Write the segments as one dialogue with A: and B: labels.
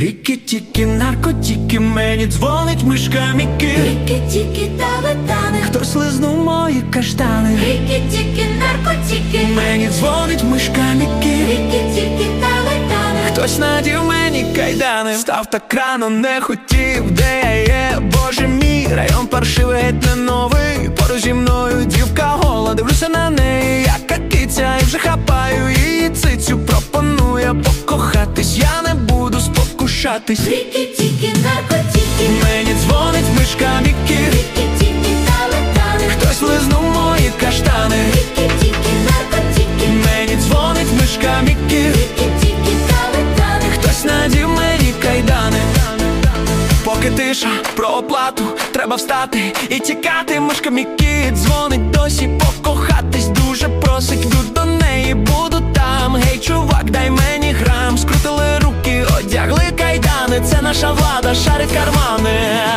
A: Рікі-тікі, наркотики, мені дзвонить мишка Мікі.
B: Рікі-тікі, талетани,
A: Хтось лизнув мої каштани.
B: рікі-тікі, наркотики,
A: Мені дзвонить мишка Мікі.
B: рікі-тікі, талетани,
A: Хтось надів мені кайдани. Став так рано, не хотів, де я є, боже мій. Район паршивий, геть не новий. Поруч зі мною дівка гола, дивлюся на неї, яка киця, і вже хапаю її цицю. Пропонує покохатись, я не буду спокушатись.
B: рікі-тікі, наркотики,
A: Мені дзвонить мишка Мікі.
B: рікі-тікі, талетани,
A: Хтось лизнув мої каштани.
B: рікі-тікі, наркотики,
A: Мені дзвонить мишка Мікі.
B: рікі-тікі, талетани,
A: Хтось надів мені кайдани. Поки тиша про оплату, треба встати і тікати. Мишка Мікі дзвонить досі, покохатись дуже просить. Йду до неї, буду там. Гей, чувак, дай мені грам. Скрутили руки, одягли кайдани. Це наша влада, шарить кармани.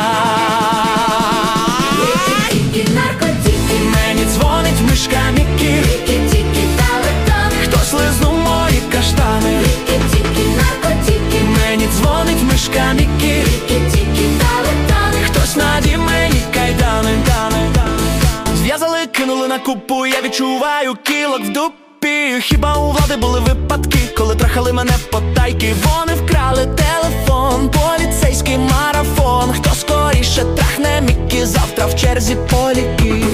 B: рікі-тікі, наркотики,
A: Мені дзвонить мишка Мікі.
B: рікі-тікі, талетани,
A: Хтось лизнув мої каштани.
B: рікі-тікі, наркотики,
A: Мені дзвонить мишка Мікі.
B: рікі-тікі, талетани,
A: Хтось надів мені кайдани. Зв'язали, кинули на купу, я відчуваю кілок в дупі. Хіба у влади були випадки, коли трахали мене потайки? Вони вкрали телефон, поліцейський марафон. Хто скоріше трахне Мікі, завтра в черзі по ліки.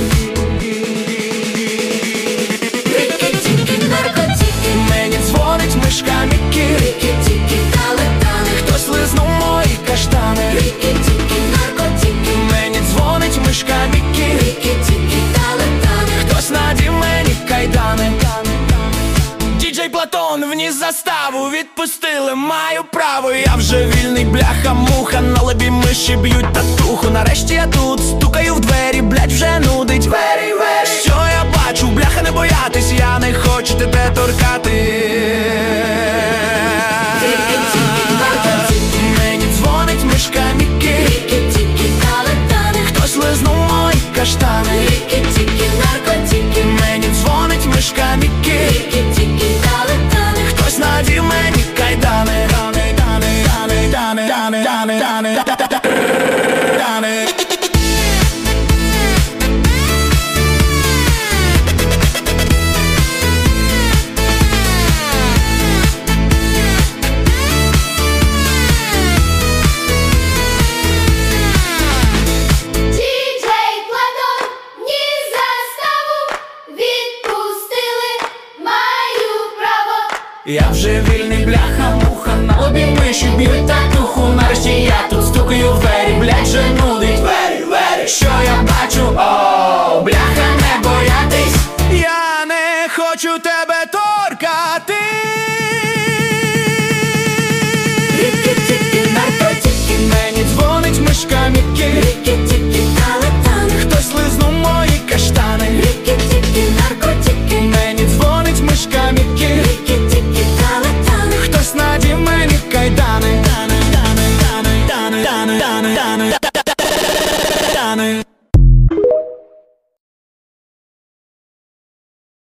B: рікі-тікі, наркотики,
A: Мені дзвонить мишка Мікі.
B: рікі-тікі, талетани,
A: Хтось лизнув мої каштани.
B: рікі-тікі, наркотики,
A: Мені дзвонить мишка Мікі.
B: рікі-тікі, талетани,
A: Хтось надів мені кайдани. Діджей Платон вніс заставу, відпустили, маю право. Я вже вільний, бляха-муха, на лобі миші б'ють татуху. Нарешті я тут, стукаю в двері, блять, вже нудить. Що я бачу, бляха, не боятись, я не хочу тебе торкати.
B: рікі-тікі, наркотики,
A: Мені дзвонить мишка Мікі.
B: рікі-тікі, талетани,
A: Хтось лизнув мої каштани.
B: рікі-тікі, наркотики,
A: Мені дзвонить мишка Мікі.
B: рікі-тікі, талетани,
A: Хтось надів мені кайдани.
B: Діджей Платон вніс заставу, відпустили, маю право.
A: Я вже вільний, бляха-муха, на лобі миші б'ють татуху. Нарешті я тут стукаю в двері, блять, вже нудить. Що я бачу? О, бляха, не боятись, я не хочу тебе торкати.
B: Рікі-тікі, наркотики,
A: Мені дзвонить мишка Мікі.
B: рікі-тікі, талетани,
A: Хтось лизнув мої каштани.
B: рікі-тікі, наркотики,
A: Мені дзвонить мишка Мікі.
B: рікі-тікі, талетани,
A: Хтось надів мені кайдани.